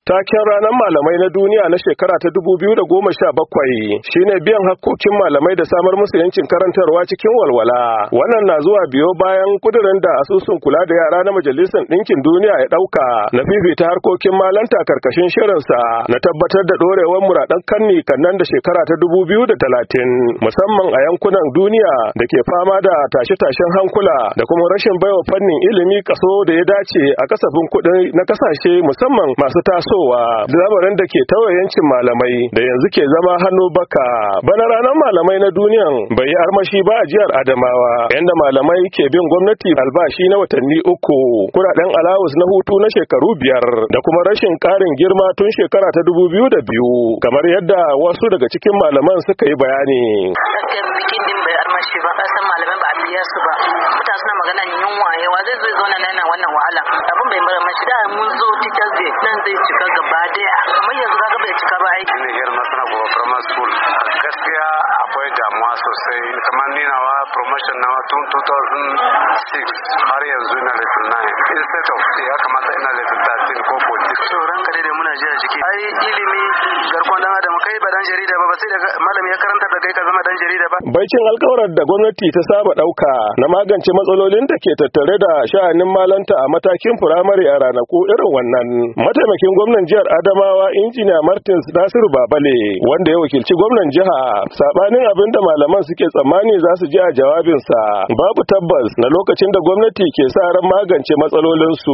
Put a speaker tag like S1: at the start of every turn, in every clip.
S1: Taken ranar malamai na duniya na shekara ta 2017 shine biyan hakkokin malamai da samar musu yancin karantarwa cikin walwala. Wannan na zuwa biyo bayan kudirin da asusun kula da yara na Majalisar Ɗinkin Duniya ya ɗauka na fifita harkokin malanta karkashin shirinsa na tabbatar da ɗorewar muradan kanni kannan da shekara ta 2030 musamman a yankunan duniya da ke fama da tashe-tashen hankula da kuma rashin baiwa fannin ilimi kaso da ya dace a kasafin kuɗi na kasashe musamman masu tasowa, lamarin da ke tawayancin malamai da yanzu ke zama hannu baka. Bana ranar malamai na duniyan bai yi armashi ba a jihar Adamawa, yanda malamai ke bin gwamnati albashi na watanni 3, kuɗaɗen alawus na hutu na shekaru 5 da kuma rashin ƙarin girma tun shekara ta 2002 kamar yadda wasu daga cikin malaman suka yi bayani.
S2: Bikin din bai armashi ba, kasan malamai ba a biya su ba. Mutane suna magana yunwa yawa zai zo na wannan wahala. Abin bai mara mashi da mun zo Teachers Day nan zai cika gaba daya. Amma yanzu kaga bai cika ba ai.
S3: Ni girma suna gobe primary school. Gaskiya akwai damuwa sosai. Kamar ni nawa promotion nawa tun 2006 har yanzu ina level 9. Instead of ya kamata ina level 13 ko 14.
S2: So ranka dai da muna ji a jiki. Ai ilimi garkon dan adam kai ba dan jarida ba sai da malami ya karanta da kai ka zama dan jarida ba.
S1: Baikin alkawarar da gwamnati ta saba dauka na magance matsalolin da ke tattare da sha'anin malanta a matakin firamare a ranaku irin wannan, mataimakin gwamnan jihar Adamawa injiniya Martins Nasiru Babale wanda ya wakilci gwamnan jiha sabanin abin da malaman suke tsammani za su ji a jawabinsa, babu tabbas na lokacin da gwamnati ke sa ran magance matsalolinsu.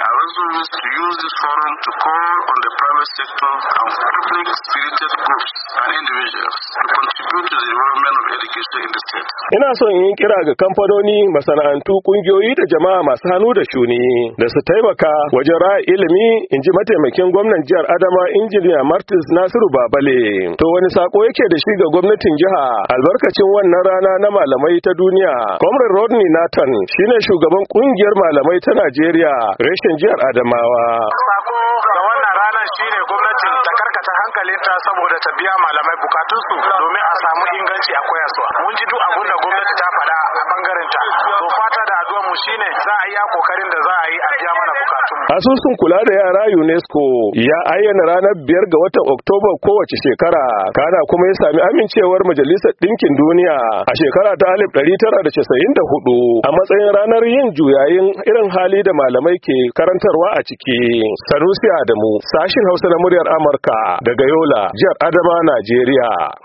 S1: Ina son yin kira ga kamfanoni, masana'antu, kungiyoyi da jama'a masu hannu da shuni da su taimaka wajen raya ilimi, inji mataimakin gwamnan jihar Adama injiniya Martins Nasiru Babale. To wani sako yake da shi ga gwamnatin jiha albarkacin wannan rana na malamai ta duniya? Comrade Rodney Nathan shine shugaban kungiyar malamai ta Najeriya reshen jihar Adamawa.
S3: Sako ga wannan ranar shine gwamnatin ta karkata hankalinta saboda ta biya malamai bukatunsu domin a samu inganci a koyarwa. Mun ji duk abin da gwamnati ta faɗa a bangaren ta. To fata da addu'ar mu shine za a yi kokarin da za a yi a biya mana bukatun.
S1: Asusun kula da yara UNESCO ya ayyana ranar 5 ga watan Oktoba kowace shekara, kana kuma ya sami amincewar Majalisar Ɗinkin Duniya a shekara ta 1994 a matsayin ranar yin juyayin irin hali da malamai ke karantarwa a ciki. Sanusi Adamu, sashin Hausa na muryar Amurka daga Yola, jihar Adama, Najeriya.